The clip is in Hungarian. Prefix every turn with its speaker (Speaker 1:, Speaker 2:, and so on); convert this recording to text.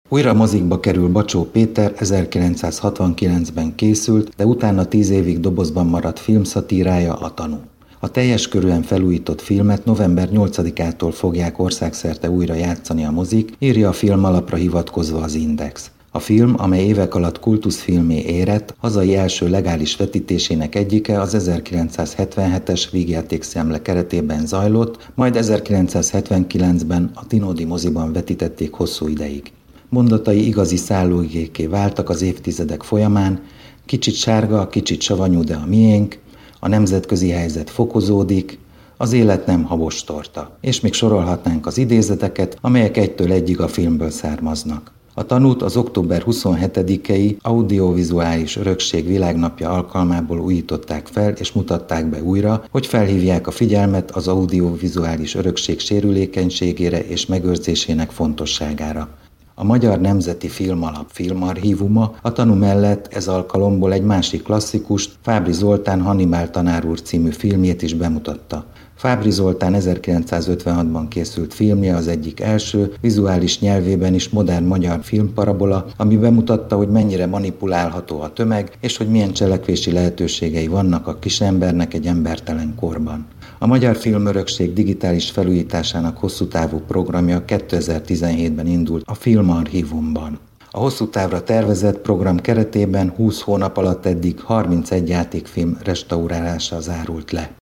Speaker 1: Újra mozikba kerül Bacsó Péter 1969-ben készült, de utána 10 évig dobozban maradt filmszatírája, a Tanú. A teljes körűen felújított filmet november 8-ától fogják országszerte újra játszani a mozik, írja a film alapra hivatkozva az Index. A film, amely évek alatt kultuszfilmé érett, hazai első legális vetítésének egyike az 1977-es Vígjátékszemle keretében zajlott, majd 1979-ben a Tinódi moziban vetítették hosszú ideig. Mondatai igazi szállóigékké váltak az évtizedek folyamán, kicsit sárga, kicsit savanyú, de a miénk, a nemzetközi helyzet fokozódik, az élet nem habostorta, és még sorolhatnánk az idézeteket, amelyek egytől egyig a filmből származnak. A Tanút az október 27-i Audiovizuális Örökség Világnapja alkalmából újították fel és mutatták be újra, hogy felhívják a figyelmet az audiovizuális örökség sérülékenységére és megőrzésének fontosságára. A Magyar Nemzeti Filmalap filmarchívuma a Tanú mellett ez alkalomból egy másik klasszikust, Fábry Zoltán Hannibál tanár úr című filmjét is bemutatta. Fábry Zoltán 1956-ban készült filmje az egyik első, vizuális nyelvében is modern magyar filmparabola, ami bemutatta, hogy mennyire manipulálható a tömeg, és hogy milyen cselekvési lehetőségei vannak a kisembernek egy embertelen korban. A Magyar Filmörökség digitális felújításának hosszú távú programja 2017-ben indult a Filmarchívumban. A hosszú távra tervezett program keretében 20 hónap alatt eddig 31 játékfilm restaurálása zárult le.